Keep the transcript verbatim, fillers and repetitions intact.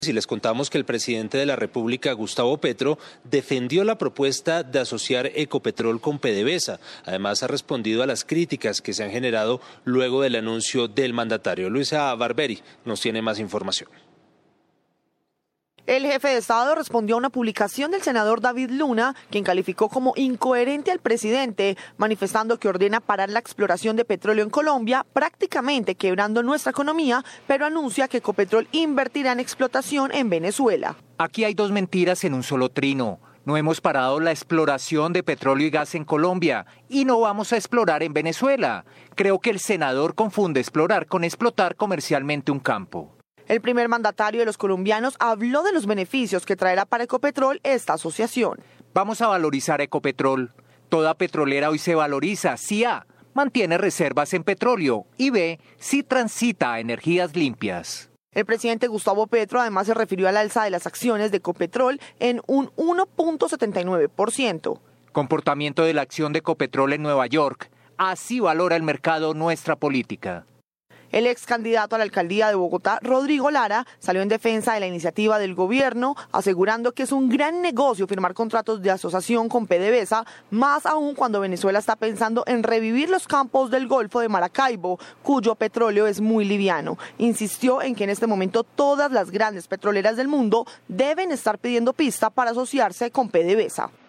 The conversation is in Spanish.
Y les contamos que el presidente de la República, Gustavo Petro, defendió la propuesta de asociar Ecopetrol con PDVSA. Además, ha respondido a las críticas que se han generado luego del anuncio del mandatario. Luisa Barberi nos tiene más información. El jefe de Estado respondió a una publicación del senador David Luna, quien calificó como incoherente al presidente, manifestando que ordena parar la exploración de petróleo en Colombia, prácticamente quebrando nuestra economía, pero anuncia que Ecopetrol invertirá en explotación en Venezuela. Aquí hay dos mentiras en un solo trino. No hemos parado la exploración de petróleo y gas en Colombia y no vamos a explorar en Venezuela. Creo que el senador confunde explorar con explotar comercialmente un campo. El primer mandatario de los colombianos habló de los beneficios que traerá para Ecopetrol esta asociación. Vamos a valorizar Ecopetrol. Toda petrolera hoy se valoriza si A, mantiene reservas en petróleo y B, si transita a energías limpias. El presidente Gustavo Petro además se refirió al alza de las acciones de Ecopetrol en un uno punto setenta y nueve por ciento. Comportamiento de la acción de Ecopetrol en Nueva York. Así valora el mercado nuestra política. El ex candidato a la alcaldía de Bogotá, Rodrigo Lara, salió en defensa de la iniciativa del gobierno, asegurando que es un gran negocio firmar contratos de asociación con PDVSA, más aún cuando Venezuela está pensando en revivir los campos del Golfo de Maracaibo, cuyo petróleo es muy liviano. Insistió en que en este momento todas las grandes petroleras del mundo deben estar pidiendo pista para asociarse con PDVSA.